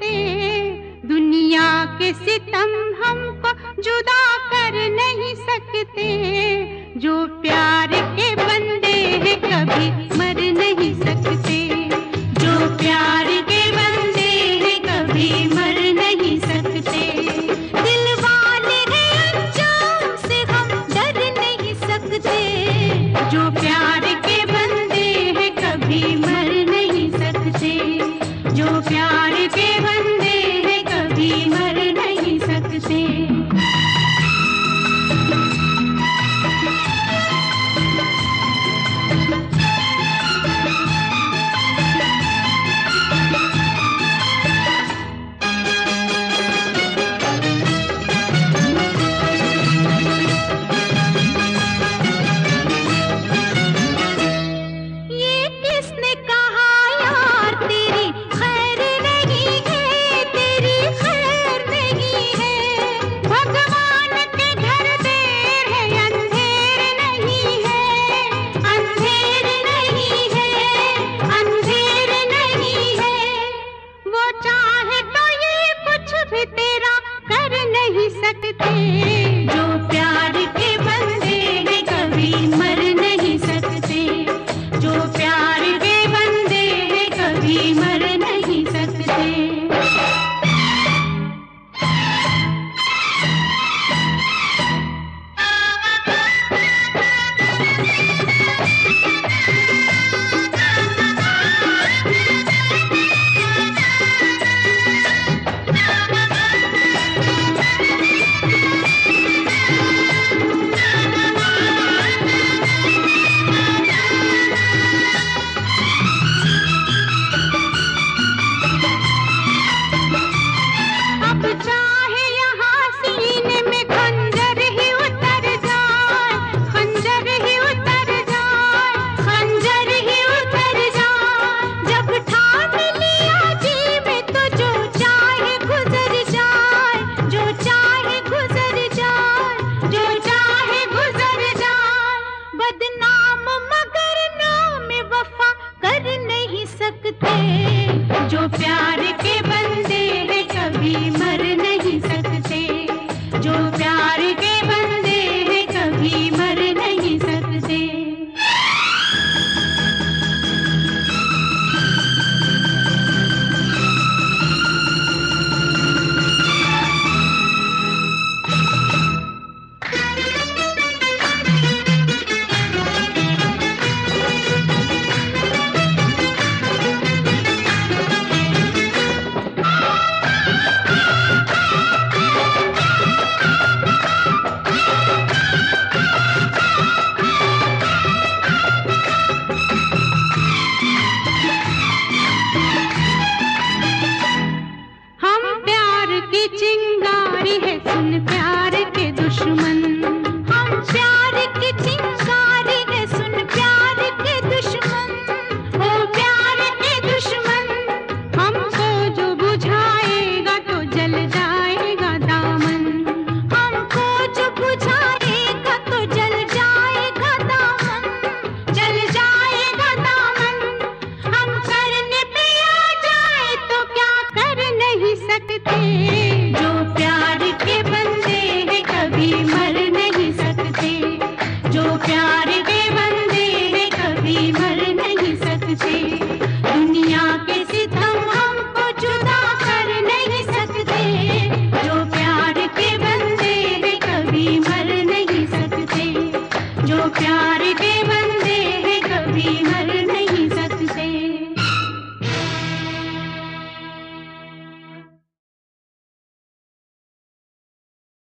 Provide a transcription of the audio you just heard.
सकते, दुनिया के सितम हमको जुदा कर नहीं सकते। जो प्यार के बंदे हैं कभी मर नहीं सकते, जो प्यार के बंदे हैं कभी मर नहीं सकते। दिल वाले हैं अंजाम से हम डर नहीं सकते, जो प्यार के बंदे हैं कभी मर नहीं सकते, जो प्यार के बंदे हैं कभी मर नहीं सकते। जो प्यार के बंदे हैं कभी मर नहीं सकते, जो प्यार के बंदे हैं कभी मर नहीं सकते। बदनाम मगर नाम वफा कर नहीं सकते।